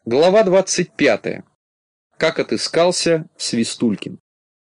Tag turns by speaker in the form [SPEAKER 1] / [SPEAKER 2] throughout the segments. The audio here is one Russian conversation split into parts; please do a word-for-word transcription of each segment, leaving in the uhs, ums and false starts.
[SPEAKER 1] Глава двадцать пятая. Как отыскался Свистулькин.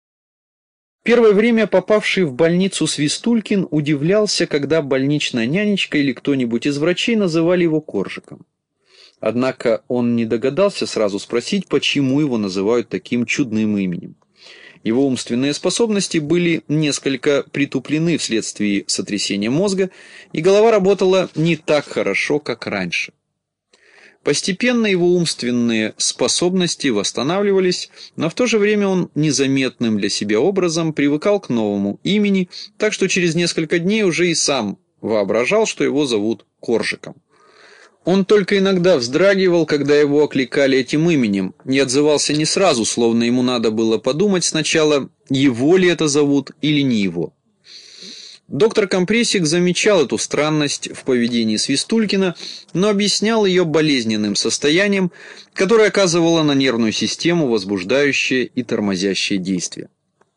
[SPEAKER 1] Первое время попавший в больницу Свистулькин удивлялся, когда больничная нянечка или кто-нибудь из врачей называли его Коржиком. Однако он не догадался сразу спросить, почему его называют таким чудным именем. Его умственные способности были несколько притуплены вследствие сотрясения мозга, и голова работала не так хорошо, как раньше. Постепенно его умственные способности восстанавливались, но в то же время он незаметным для себя образом привыкал к новому имени, так что через несколько дней уже и сам воображал, что его зовут Коржиком. Он только иногда вздрагивал, когда его окликали этим именем, и отзывался не сразу, словно ему надо было подумать сначала, его ли это зовут или не его. Доктор Компрессик замечал эту странность в поведении Свистулькина, но объяснял ее болезненным состоянием, которое оказывало на нервную систему возбуждающее и тормозящее действие.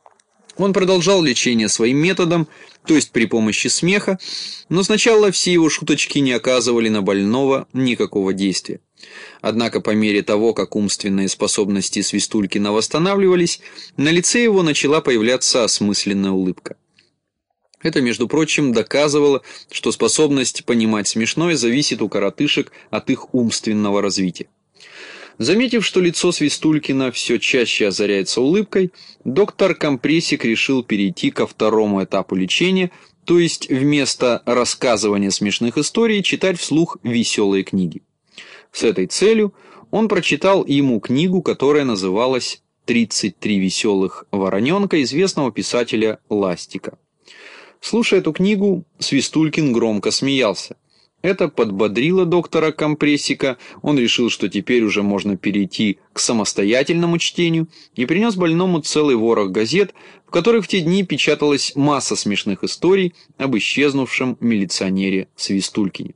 [SPEAKER 1] Он продолжал лечение своим методом, то есть при помощи смеха, но сначала все его шуточки не оказывали на больного никакого действия. Однако по мере того, как умственные способности Свистулькина восстанавливались, на лице его начала появляться осмысленная улыбка. Это, между прочим, доказывало, что способность понимать смешное зависит у коротышек от их умственного развития. Заметив, что лицо Свистулькина все чаще озаряется улыбкой, доктор Компрессик решил перейти ко второму этапу лечения, то есть вместо рассказывания смешных историй читать вслух веселые книги. С этой целью он прочитал ему книгу, которая называлась «тридцать три веселых вороненка» известного писателя Ластика. Слушая эту книгу, Свистулькин громко смеялся. Это подбодрило доктора Компрессика, он решил, что теперь уже можно перейти к самостоятельному чтению, и принес больному целый ворох газет, в которых в те дни печаталась масса смешных историй об исчезнувшем милиционере Свистулькине.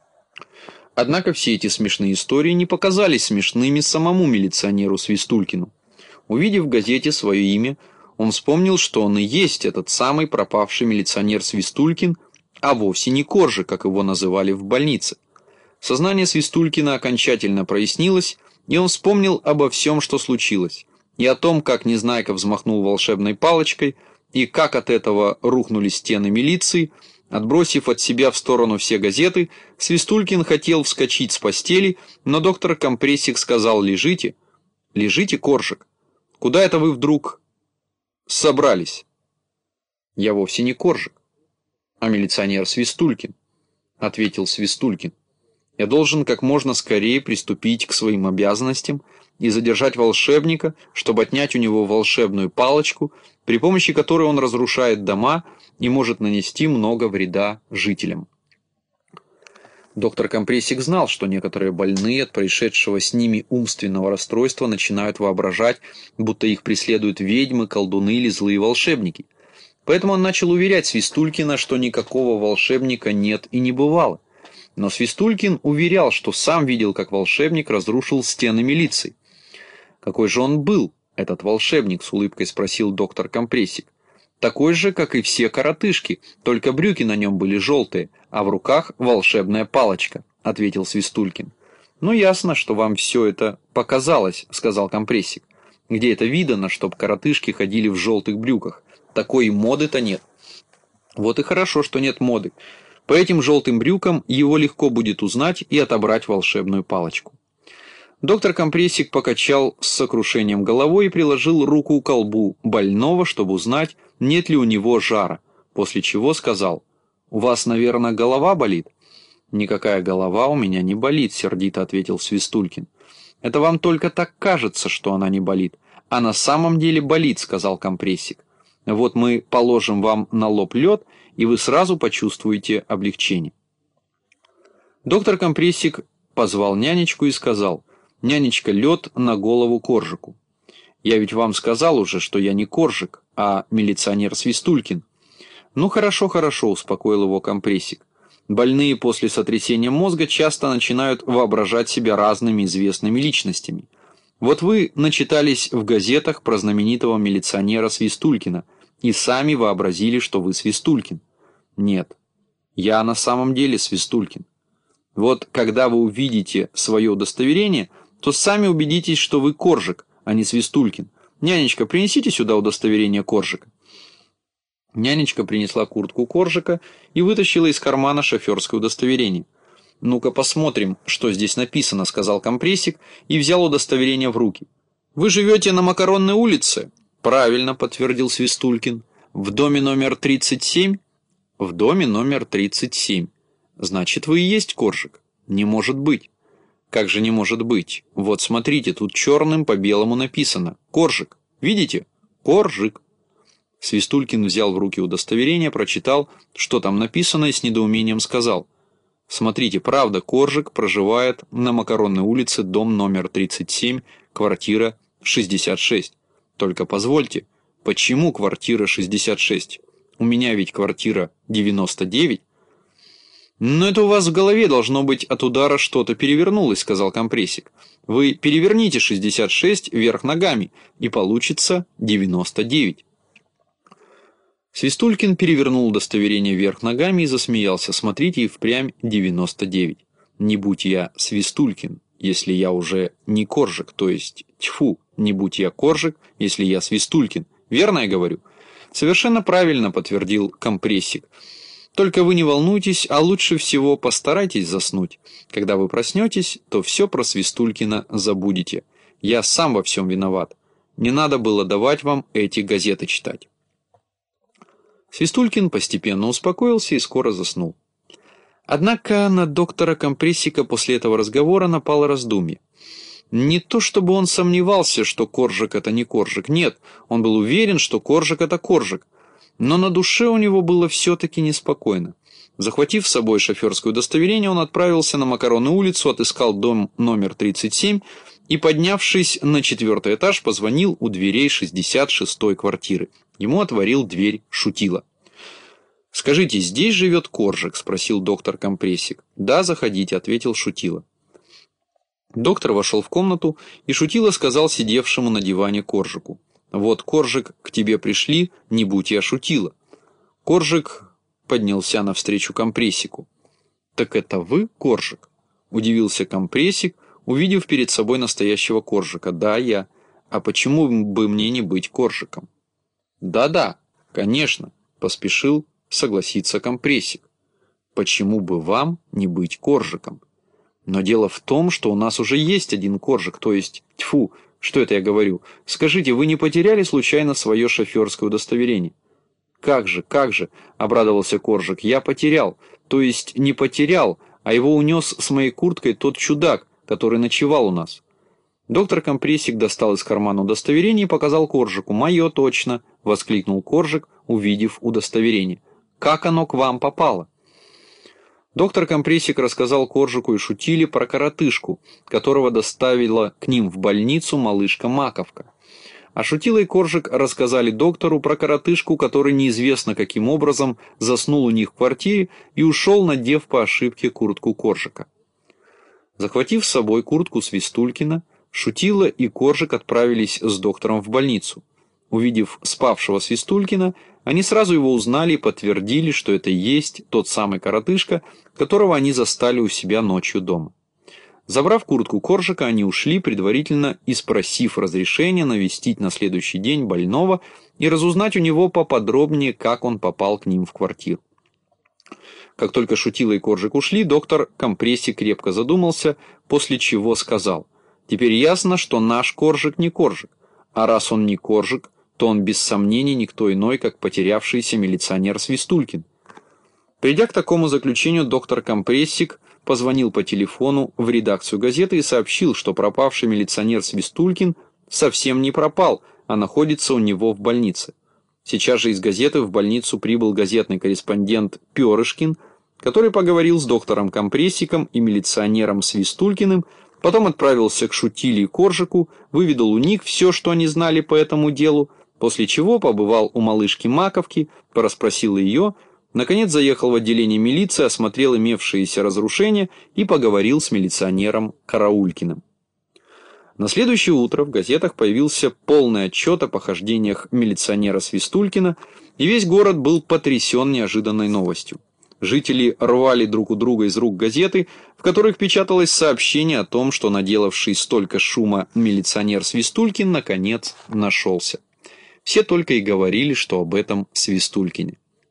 [SPEAKER 1] Однако все эти смешные истории не показались смешными самому милиционеру Свистулькину. Увидев в газете свое имя, он вспомнил, что он и есть этот самый пропавший милиционер Свистулькин, а вовсе не Коржик, как его называли в больнице. Сознание Свистулькина окончательно прояснилось, и он вспомнил обо всем, что случилось, и о том, как Незнайка взмахнул волшебной палочкой, и как от этого рухнули стены милиции. Отбросив от себя в сторону все газеты, Свистулькин хотел вскочить с постели, но доктор Компрессик сказал: «Лежите, лежите, Коржик. Куда это вы вдруг собрались?» «Я вовсе не Коржик, а милиционер Свистулькин», — ответил Свистулькин. «Я должен как можно скорее приступить к своим обязанностям и задержать волшебника, чтобы отнять у него волшебную палочку, при помощи которой он разрушает дома и может нанести много вреда жителям». Доктор Компрессик знал, что некоторые больные от происшедшего с ними умственного расстройства начинают воображать, будто их преследуют ведьмы, колдуны или злые волшебники. Поэтому он начал уверять Свистулькина, что никакого волшебника нет и не бывало. Но Свистулькин уверял, что сам видел, как волшебник разрушил стены милиции. «Какой же он был, этот волшебник?» — с улыбкой спросил доктор Компрессик. «Такой же, как и все коротышки, только брюки на нем были желтые, а в руках волшебная палочка», — ответил Свистулькин. «Ну, ясно, что вам все это показалось», — сказал Компрессик. «Где это видано, чтоб коротышки ходили в желтых брюках? Такой моды-то нет». «Вот и хорошо, что нет моды. По этим желтым брюкам его легко будет узнать и отобрать волшебную палочку». Доктор Компрессик покачал с сокрушением головой и приложил руку к колбу больного, чтобы узнать, нет ли у него жара, после чего сказал: «У вас, наверное, голова болит?» «Никакая голова у меня не болит», — сердито ответил Свистулькин. «Это вам только так кажется, что она не болит, а на самом деле болит», — сказал Компрессик. «Вот мы положим вам на лоб лед, и вы сразу почувствуете облегчение». Доктор Компрессик позвал нянечку и сказал: «Нянечка, лед на голову Коржику». «Я ведь вам сказал уже, что я не Коржик, а милиционер Свистулькин». «Ну хорошо, хорошо», — успокоил его Компрессик. «Больные после сотрясения мозга часто начинают воображать себя разными известными личностями. Вот вы начитались в газетах про знаменитого милиционера Свистулькина и сами вообразили, что вы Свистулькин». «Нет, я на самом деле Свистулькин. Вот когда вы увидите свое удостоверение, то сами убедитесь, что вы Коржик, а не Свистулькин. Нянечка, принесите сюда удостоверение Коржика». Нянечка принесла куртку Коржика и вытащила из кармана шоферское удостоверение. «Ну-ка посмотрим, что здесь написано», — сказал компрессик и взял удостоверение в руки. «Вы живете на Макаронной улице?» «Правильно», — подтвердил Свистулькин. «В доме номер тридцать семь?» «В доме номер тридцать семь. Значит, вы и есть Коржик?» «Не может быть». «Как же не может быть? Вот смотрите, тут черным по белому написано. Коржик. Видите? Коржик». Свистулькин взял в руки удостоверение, прочитал, что там написано, и с недоумением сказал: «Смотрите, правда, Коржик проживает на Макаронной улице, дом номер тридцать семь, квартира шестьдесят шесть. Только позвольте, почему квартира шестьдесят шесть? У меня ведь квартира девяносто девять». «Но это у вас в голове должно быть от удара что-то перевернулось», — сказал компрессик. «Вы переверните шестьдесят шесть вверх ногами, и получится девяносто девять». Свистулькин перевернул удостоверение вверх ногами и засмеялся. «Смотрите, и впрямь девяносто девять. Не будь я Свистулькин, если я уже не Коржик, то есть, тьфу, не будь я Коржик, если я Свистулькин. Верно я говорю?» «Совершенно правильно», — подтвердил компрессик. «Только вы не волнуйтесь, а лучше всего постарайтесь заснуть. Когда вы проснетесь, то все про Свистулькина забудете. Я сам во всем виноват. Не надо было давать вам эти газеты читать». Свистулькин постепенно успокоился и скоро заснул. Однако на доктора компрессика после этого разговора напало раздумье. Не то чтобы он сомневался, что Коржик это не Коржик, нет, он был уверен, что Коржик это Коржик, но на душе у него было все-таки неспокойно. Захватив с собой шоферское удостоверение, он отправился на Макаронную улицу, отыскал дом номер тридцать семь и, поднявшись на четвертый этаж, позвонил у дверей шестьдесят шестой квартиры. Ему отворил дверь Шутила. «Скажите, здесь живет Коржик?» – спросил доктор компрессик. «Да, заходите», – ответил Шутила. Доктор вошел в комнату, и Шутила сказал сидевшему на диване Коржику: «Вот, Коржик, к тебе пришли, не будь я Шутила». Коржик поднялся навстречу компрессику. «Так это вы, Коржик?» – удивился компрессик, увидев перед собой настоящего Коржика. «Да, я. А почему бы мне не быть Коржиком?» «Да-да, конечно», – поспешил согласиться компрессик. «Почему бы вам не быть Коржиком? Но дело в том, что у нас уже есть один Коржик, то есть, тьфу, что это я говорю? Скажите, вы не потеряли случайно свое шоферское удостоверение?» «Как же, как же», – обрадовался Коржик, – «я потерял, то есть не потерял, а его унес с моей курткой тот чудак, который ночевал у нас». Доктор компрессик достал из кармана удостоверение и показал Коржику. «Мое точно», – воскликнул Коржик, увидев удостоверение. «Как оно к вам попало?» Доктор компрессик рассказал Коржику и Шутиле про коротышку, которого доставила к ним в больницу малышка Маковка. А Шутила и Коржик рассказали доктору про коротышку, который неизвестно каким образом заснул у них в квартире и ушел, надев по ошибке куртку Коржика. Захватив с собой куртку Свистулькина, Шутила и Коржик отправились с доктором в больницу. Увидев спавшего Свистулькина, они сразу его узнали и подтвердили, что это и есть тот самый коротышка, которого они застали у себя ночью дома. Забрав куртку Коржика, они ушли, предварительно испросив разрешения навестить на следующий день больного и разузнать у него поподробнее, как он попал к ним в квартиру. Как только Шутила и Коржик ушли, доктор компрессик крепко задумался, после чего сказал: «Теперь ясно, что наш Коржик не Коржик, а раз он не Коржик, то он без сомнений никто иной, как потерявшийся милиционер Свистулькин». Придя к такому заключению, доктор компрессик позвонил по телефону в редакцию газеты и сообщил, что пропавший милиционер Свистулькин совсем не пропал, а находится у него в больнице. Сейчас же из газеты в больницу прибыл газетный корреспондент Перышкин, который поговорил с доктором компрессиком и милиционером Свистулькиным, потом отправился к Шутиле и Коржику, выведал у них все, что они знали по этому делу, после чего побывал у малышки Маковки, порасспросил ее, наконец заехал в отделение милиции, осмотрел имевшиеся разрушения и поговорил с милиционером Караулькиным. На следующее утро в газетах появился полный отчет о похождениях милиционера Свистулькина, и весь город был потрясен неожиданной новостью. Жители рвали друг у друга из рук газеты, в которых печаталось сообщение о том, что наделавший столько шума милиционер Свистулькин наконец нашелся. Все только и говорили, что об этом Свистулькине.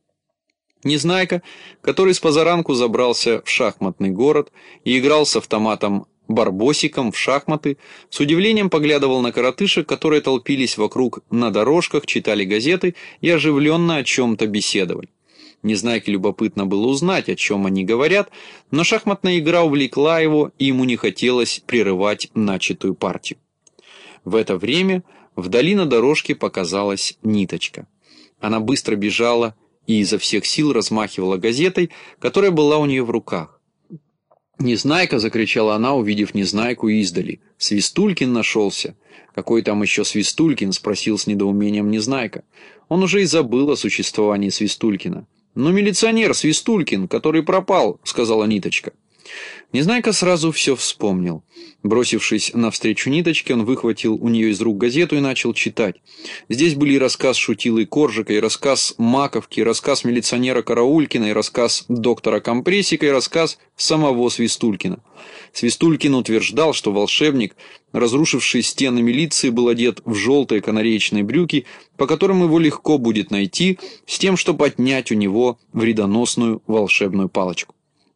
[SPEAKER 1] Незнайка, который с позаранку забрался в шахматный город и играл с автоматом Барбосиком в шахматы, с удивлением поглядывал на коротышек, которые толпились вокруг на дорожках, читали газеты и оживленно о чем-то беседовали. Незнайке любопытно было узнать, о чем они говорят, но шахматная игра увлекла его, и ему не хотелось прерывать начатую партию. В это время вдали на дорожке показалась Ниточка. Она быстро бежала и изо всех сил размахивала газетой, которая была у нее в руках. «Незнайка!» — закричала она, увидев Незнайку издали. «Свистулькин нашелся!» «Какой там еще Свистулькин?» — спросил с недоумением Незнайка. Он уже и забыл о существовании Свистулькина. «Ну, милиционер Свистулькин, который пропал», — сказала Ниточка. Незнайка сразу все вспомнил. Бросившись навстречу Ниточке, он выхватил у нее из рук газету и начал читать. Здесь были и рассказ Шутилы Коржика, и рассказ Маковки, и рассказ милиционера Караулькина, и рассказ доктора Компрессика, и рассказ самого Свистулькина. Свистулькин утверждал, что волшебник, разрушивший стены милиции, был одет в желтые канареечные брюки, по которым его легко будет найти, с тем, чтобы отнять у него вредоносную волшебную палочку.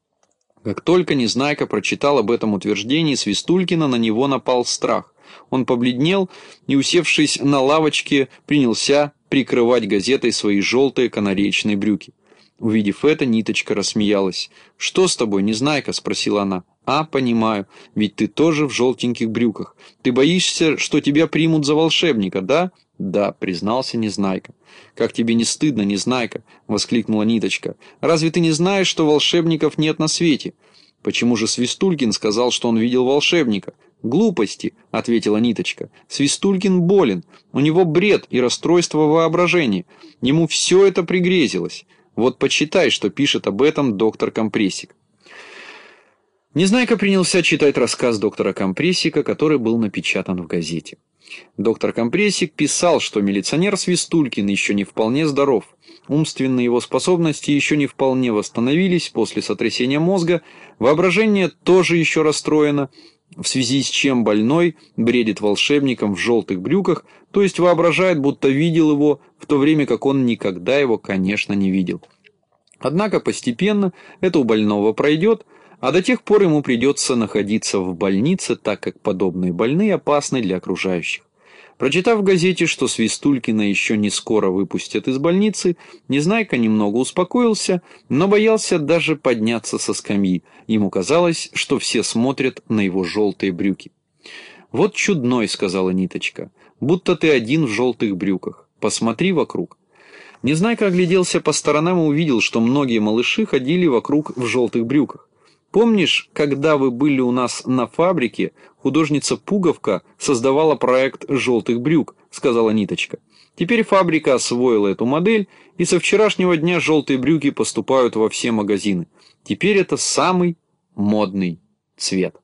[SPEAKER 1] Как только Незнайка прочитал об этом утверждении Свистулькина, на него напал страх. Он побледнел и, усевшись на лавочке, принялся прикрывать газетой свои желтые канареечные брюки. Увидев это, Ниточка рассмеялась. «Что с тобой, Незнайка?» — спросила она. «А, понимаю, ведь ты тоже в желтеньких брюках. Ты боишься, что тебя примут за волшебника, да?» «Да», — признался Незнайка. «Как тебе не стыдно, Незнайка?» — воскликнула Ниточка. «Разве ты не знаешь, что волшебников нет на свете?» «Почему же Свистулькин сказал, что он видел волшебника?» «Глупости», — ответила Ниточка. «Свистулькин болен, у него бред и расстройство воображения. Ему все это пригрезилось. Вот почитай, что пишет об этом доктор Компрессик». Незнайка принялся читать рассказ доктора Компрессика, который был напечатан в газете. Доктор Компрессик писал, что милиционер Свистулькин еще не вполне здоров, умственные его способности еще не вполне восстановились после сотрясения мозга, воображение тоже еще расстроено, в связи с чем больной бредит волшебником в желтых брюках, то есть воображает, будто видел его, в то время как он никогда его, конечно, не видел. Однако постепенно это у больного пройдет, а до тех пор ему придется находиться в больнице, так как подобные больные опасны для окружающих. Прочитав в газете, что Свистулькина еще не скоро выпустят из больницы, Незнайка немного успокоился, но боялся даже подняться со скамьи. Ему казалось, что все смотрят на его желтые брюки. «Вот чудной», — сказала Ниточка, — «будто ты один в желтых брюках. Посмотри вокруг». Незнайка огляделся по сторонам и увидел, что многие малыши ходили вокруг в желтых брюках. «Помнишь, когда вы были у нас на фабрике, художница Пуговка создавала проект желтых брюк», — сказала Ниточка. «Теперь фабрика освоила эту модель, и со вчерашнего дня желтые брюки поступают во все магазины. Теперь это самый модный цвет».